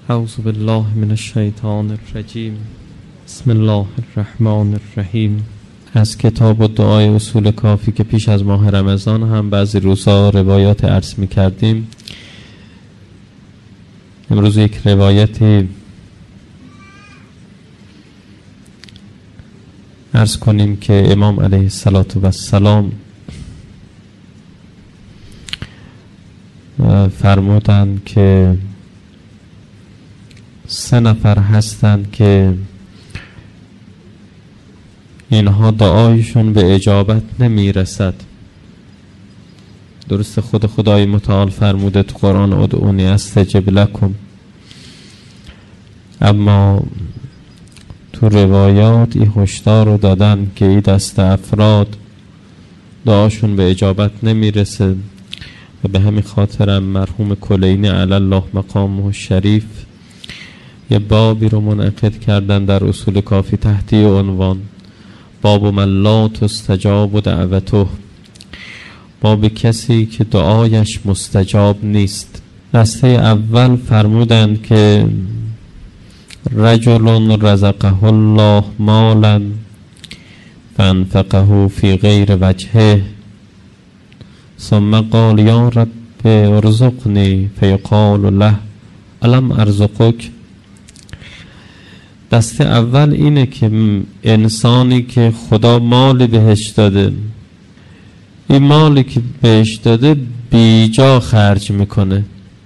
اعوذ بالله من الشیطان الرجیم. بسم الله الرحمن الرحیم. از کتاب و دعای اصول کافی که پیش از ماه رمضان هم بعضی روزها روایات عرض می کردیم، امروز یک روایتی عرض کنیم که امام علیه السلام فرمودند که 3 نفر هستند که اینها دعایشون به اجابت نمیرسد. درست خود خدای متعال فرموده تو قرآن ادعونی استجب لکم، اما تو روایات این هشدار رو دادن که این دست افراد دعاشون به اجابت نمیرسه و به همین خاطرم مرحوم کلینی علی الله مقامه الشریف یه بابی رو منعقد کردن در اصول کافی تحت عنوان باب من لا تستجاب دعوته، باب کسی که دعایش مستجاب نیست. دسته اول فرمودند که رجل رزقه الله مالا فانفقه فی غیر وجهه ثم قال یا رب ارزقنی فیقال له الم ارزقک. دسته اول اینه که انسانی که خدا مالی بهش داده، این مالی که بهش داده بیجا خرج میکنه،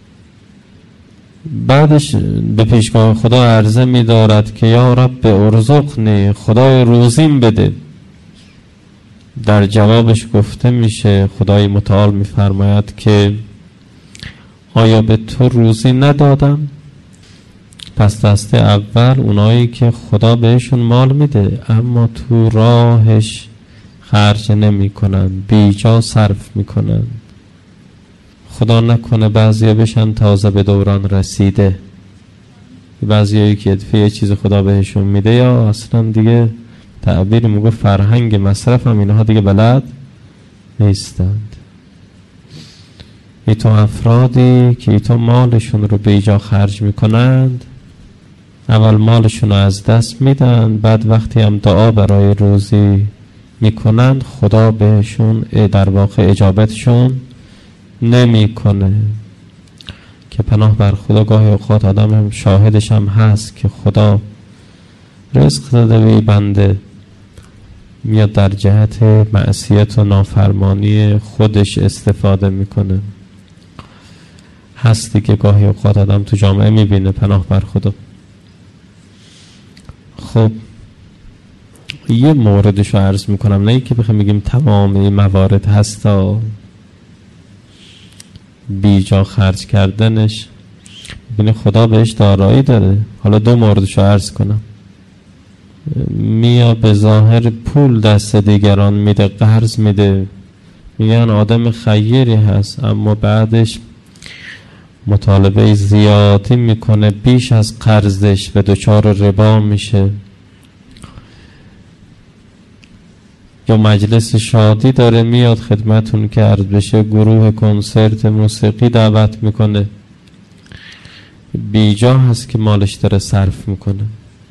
بعدش به پیشگاه خدا عرضه می‌دارد که یا رب ارزقنی، خدای روزیم بده. در جوابش گفته میشه، خدای متعال میفرماید که آیا به تو روزی ندادم؟ پس دسته اول اونایی که خدا بهشون مال میده اما تو راهش خرج نمی کنن، بیجا صرف میکنن. خدا نکنه بعضیا بشن تازه به دوران رسیده، بعضیایی که یه چیز خدا بهشون میده یا اصلا دیگه تعبیر میگه فرهنگ مصرف هم اینها دیگه بلد نیستند. ایتو افرادی که ایتو مالشون رو بیجا خرج میکنند، اول مالشون رو از دست میدن، بعد وقتی هم دعا برای روزی میکنند خدا بهشون در واقع اجابتشون نمیکنه. که پناه بر خدا گاهی اوقات آدم هم شاهدش هم هست که خدا رزق داده به بنده، میاد در جهت معصیت و نافرمانی خودش استفاده میکنه. هستی که گاهی اوقات آدم تو جامعه میبینه، پناه بر خدا. خب یه موردشو عرض میکنم، نه که بخوام بگیم تمام این موارد هستا بیجا خرج کردنش، ببینه خدا بهش دارایی داره. حالا 2 موردشو عرض کنم. میا به ظاهر پول دست دیگران میده، قرض میده، میگن آدم خیری هست، اما بعدش مطالبه زیادی میکنه بیش از قرضش و دچار ربا میشه. یا مجلس شادی داره میاد خدمتون که عرض بشه گروه کنسرت موسیقی دعوت میکنه، بیجا هست که مالش داره صرف میکنه،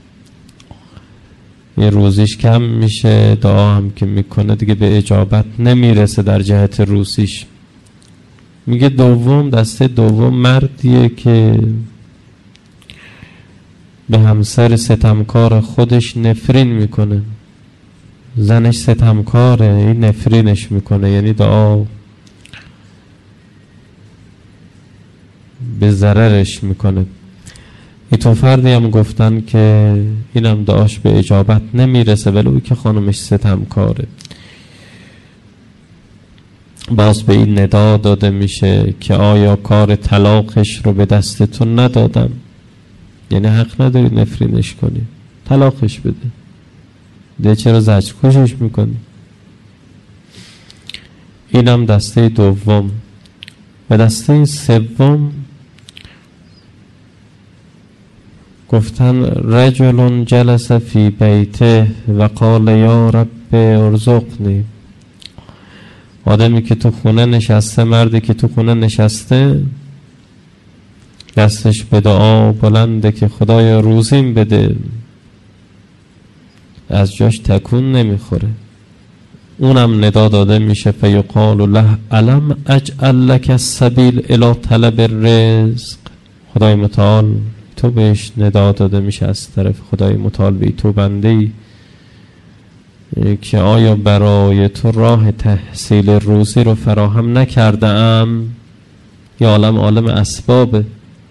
یه روزیش کم میشه، دعا هم که میکنه دیگه به اجابت نمیرسه در جهت روزیش. میگه دوم، دسته دوم مردیه که به همسر ستمکار خودش نفرین میکنه، زنش ستمکاره، این نفرینش میکنه، یعنی دعا به ضررش میکنه. این فردی هم گفتن که اینم دعاش به اجابت نمیرسه ولو که خانمش ستمکاره. باز به این ندا داده میشه که آیا کار طلاقش رو به دستتون ندادم؟ یعنی حق نداری نفرینش کنی، طلاقش بده، ده چرا زجر کشش میکنی؟ اینم دسته دوم. و دسته سوم گفتن رجل جلس فی بیته و قال یا رب ارزقنی، آدمی که تو خونه نشسته، مردی که تو خونه نشسته دستش به دعا بلنده که خدای روزیم بده، از جاش تکون نمیخوره. اونم ندا داده میشه فیقال له الم اجعل لک السبیل الی طلب الرزق. خدای متعال تو بهش ندا داده میشه از طرف خدای متعال به تو بنده‌ای که آیا برای تو راه تحصیل روزی رو فراهم نکرده ام؟ یا عالم اسبابه.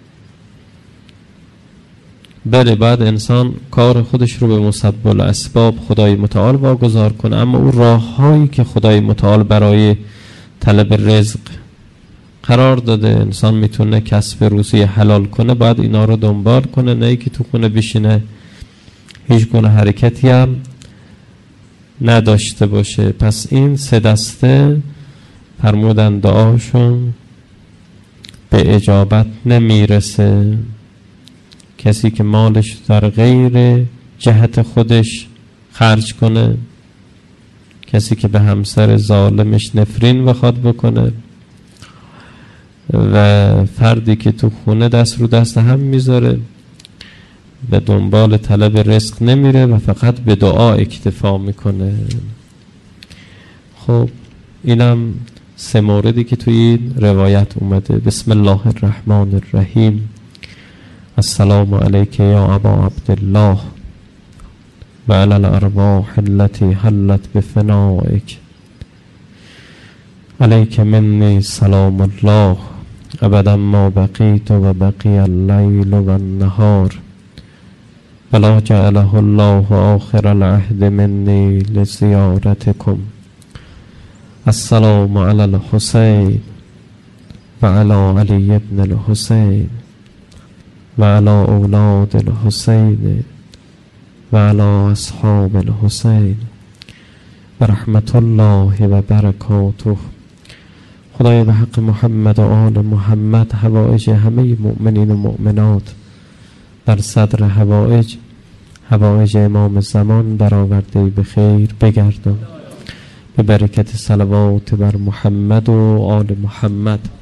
بله بعد انسان کار خودش رو به مسبب الاسباب خدای متعال واگذار کنه، اما اون راه هایی که خدای متعال برای طلب رزق قرار داده انسان میتونه کسب روزی حلال کنه، بعد اینا رو دنبال کنه، نه که تو خونه بشینه هیچ گونه حرکتی هم نداشته باشه. پس این 3 دسته فرمودن دعاشون به اجابت نمیرسه. کسی که مالش در غیر جهت خودش خرج کنه، کسی که به همسر ظالمش نفرین بخواد بکنه، و فردی که تو خونه دست رو دست هم میذاره به دنبال طلب رزق نمیره و فقط به دعا اکتفا میکنه. خب اینم 3 موردی که توی این روایت اومده. بسم الله الرحمن الرحیم. السلام علیک یا ابا عبدالله و علی الارواح التي حلت بفنائک، علیک منی سلام الله ابدا ما بقیت و بقی اللیل و النهار ولا جعله الله آخر العهد منی لزیارتکم. السلام علی الحسین و علی علی ابن الحسین و علی اولاد الحسین و علی اصحاب الحسین و رحمت الله و برکاته. خدای به حق محمد و آل محمد حوائج همه مؤمنین و مؤمنات در صدر حوائج امام زمان برآورده به خیر بگردان. به برکت صلوات بر محمد و آل محمد.